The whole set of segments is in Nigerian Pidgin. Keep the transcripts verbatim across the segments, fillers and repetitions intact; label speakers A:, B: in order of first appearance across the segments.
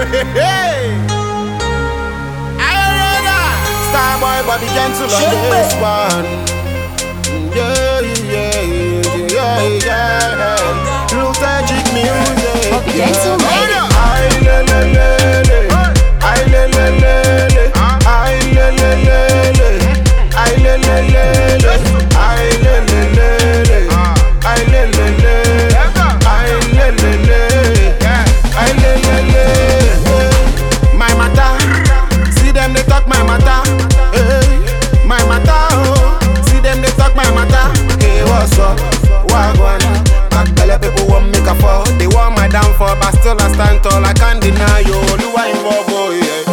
A: Hey, Starboy, Bobby Gentle on this one. Yeah, yeah, yeah, yeah, yeah. Look magic music.
B: Bobby Gentle made it.
A: Ay, le, le, le, le. Ay, le, le, le, le. Ay, le, le, le, le. Ay, le, le, le, le. Ay, le, le, le, le. Ay, le, le, le. Ay, le, le, le. Ay, le, le, le. My matter, see them they talk my matter. Hey, my matter, oh, see them they talk my matter. Hey, what's up? Wagwan. Back tell people want make a fall. They want my downfall, but still I stand tall. I can't deny you. Oluwa involve, oh yeah.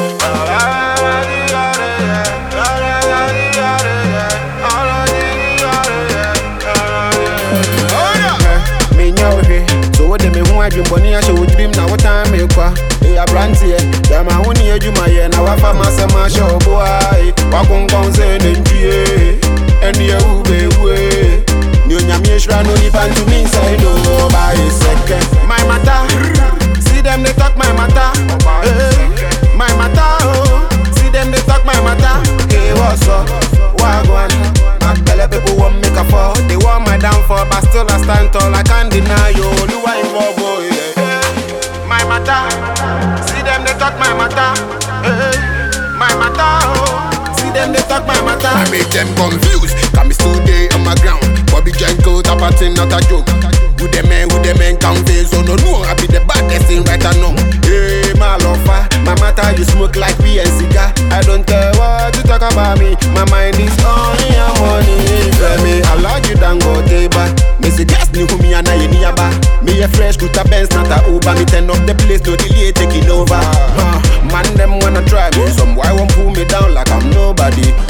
A: Me know he. So what they me want you, but I show dream now. What time me qua? Hey, I brand here. Yeah, my honey, you my yeah. Now I find myself my show boy. Wakun konse nenjie. Any you be way. New nyamieshra no ni pan to me inside oh by a second. My matter, see them they talk my matter. Hey, my matter, oh, see them they talk my matter. Hey, what's up? Wagwan. I tell people want make a fall. They want my downfall, but still I stand tall. I can't deny you. Oluwa involve, oh yeah. My matter, see them they talk my matter. Hey, my matter, oh, see them they talk my matter.
C: I make them confused, cause me still there on my ground. Bobby Gentle, top a thing, not a joke. Who the men, who the men count days, so no, no, I be the baddest thing right now. Hey, my lover, my matter, you smoke like we and cigar. I don't care what you talk about me, my mind is on your money. Tell me, I like you, don't go but me say, just knew who me and I nearby. Me a fresh scooter Benz, not a Uber. Me turn up the place, no delay, taking over. Uh, man, them wanna try me, some why won't pull me down like I'm nobody.